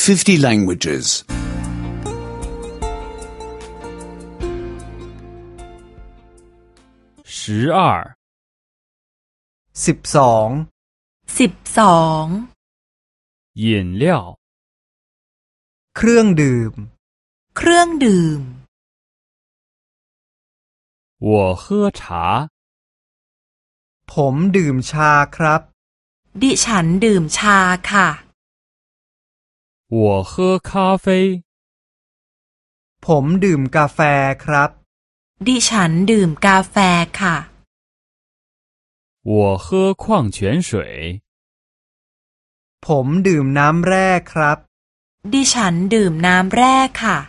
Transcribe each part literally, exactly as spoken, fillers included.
fifty languages. 十二สิบสองสิบสอง饮料เครื่องดื่มเครื่องดื่ม我喝茶ผมดื่มชาครับดิฉันดื่มชาค่ะ我喝咖啡ผมดื่มกาแฟครับดิฉันดื่มกาแฟค่ะ我喝矿泉水ผมดื่มน้ำแร่ครับดิฉันดื่มน้ำแร่ค่ะ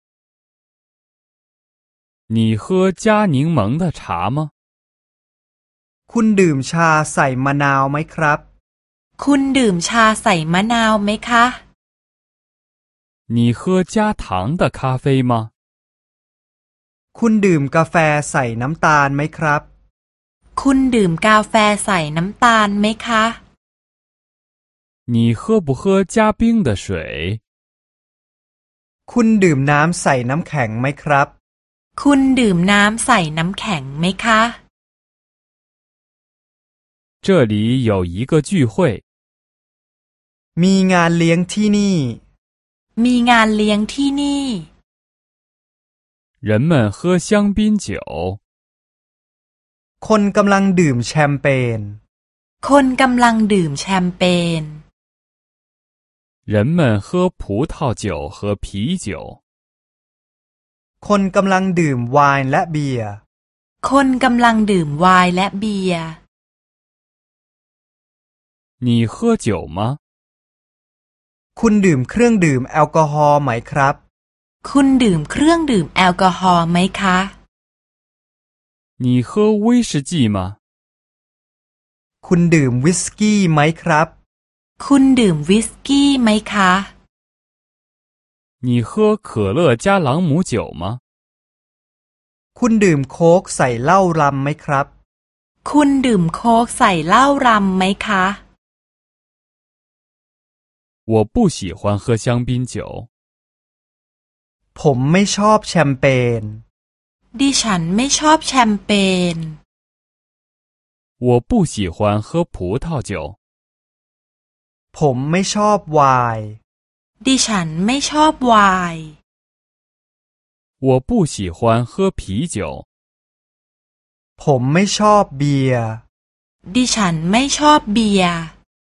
你喝加柠檬的茶吗คุณดื่มชาใส่มะนาวไหมครับคุณดื่มชาใส่มะนาวไหมคะ你喝加糖的咖啡吗คุณดื่มกาแฟใส่น้ำตาลไหมครับคุณดื่มกาแฟใส่น้ำตาลไหมคะ你喝不喝加冰的水คุณดื่มน้ำใส่น้ำแข็งไหมครับคุณดื่มน้ำใส่น้ำแข็งไหมคะ这里有一个聚会มีงานเลี้ยงที่นี่มีงานเลี้ยงที่นี่人们喝香槟酒คนกำลังดื่มแชมเปญคนกำลังดื่มแชมเปญ人们喝葡萄酒和啤酒คนกำลังดื่มไวน์และเบียร์คนกำลังดื่มไวน์และเบียร์你喝酒吗คุณดื่มเครื่องดื่มแอลกอฮอล์ไหมครับคุณดื่มเครื่องดื่มแอลกอฮอล์ไหมคะ你喝威士忌吗คุณดื่มวิสกี้ไหมครับคุณดื่มวิสกี้ไหมคะ你喝可乐加朗姆酒吗คุณดื่มโค้กใส่เหล้ารำไหมครับคุณดื่มโค้กใส่เหล้ารำไหมคะ我不喜欢喝香槟酒ผมไม่ชอบแชมเปญดิฉันไม่ชอบแชมเปญ我不喜欢喝葡萄酒ผมไม่ชอบไวน์ดิฉันไม่ชอบไวน์我不喜欢喝啤酒ผมไม่ชอบเบียร์ดิฉันไม่ชอบเบียร์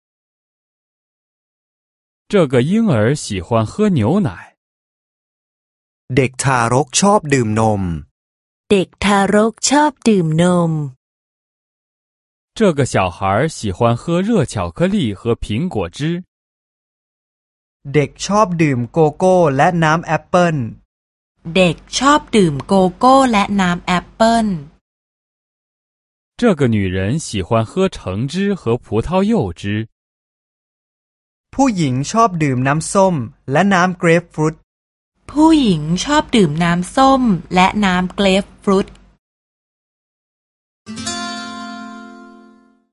这个婴儿喜欢喝牛奶เด็กทารกชอบดื่มนมเด็กทารกชอบดื่มนม这个小孩喜欢喝热巧克力和苹果汁เด็กชอบดื่มโกโก้และน้ำแอปเปิ้ลเด็กชอบดื่มโกโก้และน้ำแอปเปิ้ล这个女人喜欢喝橙汁和葡萄柚汁ผู้หญิงชอบดื่มน้ำส้มและน้ำเกรปฟรุตผู้หญิงชอบดื่มน้ำส้มและน้ำเกรปฟรุต